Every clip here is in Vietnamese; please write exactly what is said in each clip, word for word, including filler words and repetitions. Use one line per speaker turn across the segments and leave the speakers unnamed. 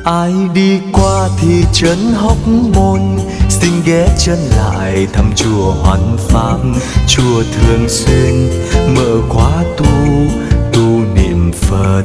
Ai đi qua thị trấn Hóc Môn xin ghé chân lại thăm chùa Hoan Pháp. Chùa thường xuyên mở khóa tu tu niệm Phật.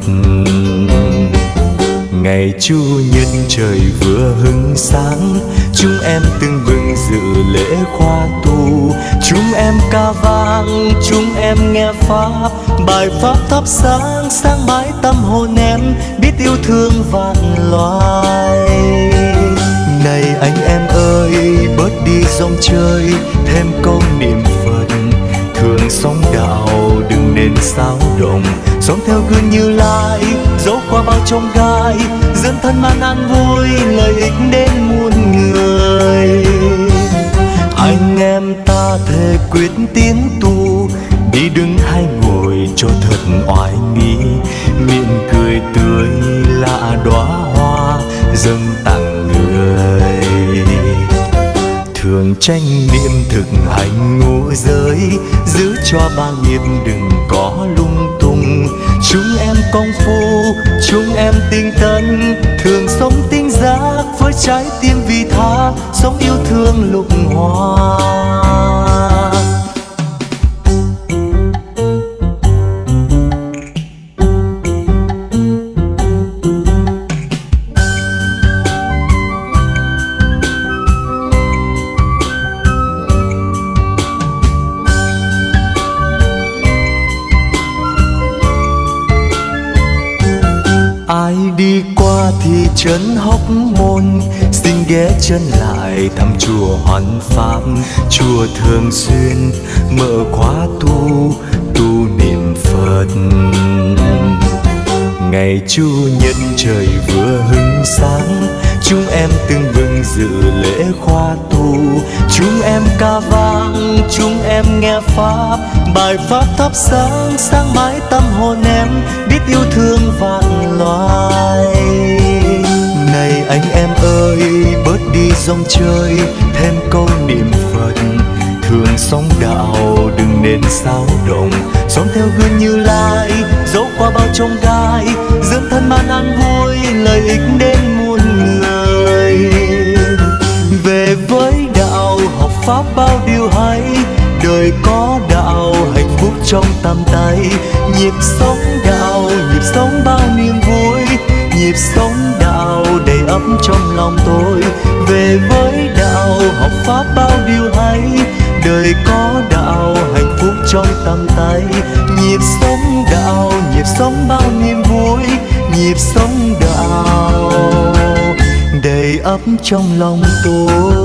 Ngày Chủ nhật trời vừa hứng sáng, chúng em tưng bừng dự lễ khóa tu. Chúng em ca vang, chúng em nghe pháp, bài pháp thắp sáng sáng mãi tâm hồn em, biết yêu thương vạn loài. Này anh em ơi, bớt đi dòng chơi, thêm câu niệm Phật. Thường sống đạo đừng nên xáo động, sống theo gương Như Lai, dẫu qua bao chông gai, dẫn thân mang an vui, lợi ích đến muôn người. Anh em ta thề quyết tiến tu, đi đứng hay ngồi cho thật oai nghi, miệng cười tươi là đóa hoa dâng tặng người. Thường tranh niệm thực hành ngũ giới, giữ cho ba nghiệp đừng có lung tung. Chúng em công phu, chúng em tinh tấn, thường sống tinh giác với trái tim vị tha, sống yêu thương lục hoa. Ai đi qua thị trấn Hóc Môn xin ghé chân lại thăm chùa Hoan Pháp. Chùa thường xuyên mở khóa tu tu niệm Phật. Ngày Chủ nhật trời vừa hứng sáng, chúng em tưng bừng dự lễ khóa tu. Chúng em ca vang, chúng em nghe pháp, bài pháp thắp sáng sáng mãi tâm hồn em, biết yêu thương vạn loài. Này anh em ơi, bớt đi dòng chơi, thêm câu niệm Phật. Thường sống đạo đừng nên xáo động, sống theo gương Như Lai, dẫu qua bao chông gai, dẫn thân mang an vui, lợi ích đến muôn người. Về với đạo học pháp bao điều hay, đời có đạo hạnh phúc trong tầm tay. Nhịp sống đạo, nhịp sống bao niềm vui, nhịp sống đạo đầy ắp trong lòng tôi. Về với đạo học pháp bao điều hay, đời có đạo hạnh phúc trong tầm tay. Nhịp sống đạo, nhịp sống bao niềm vui, nhịp sống đạo đầy ắp trong lòng tôi.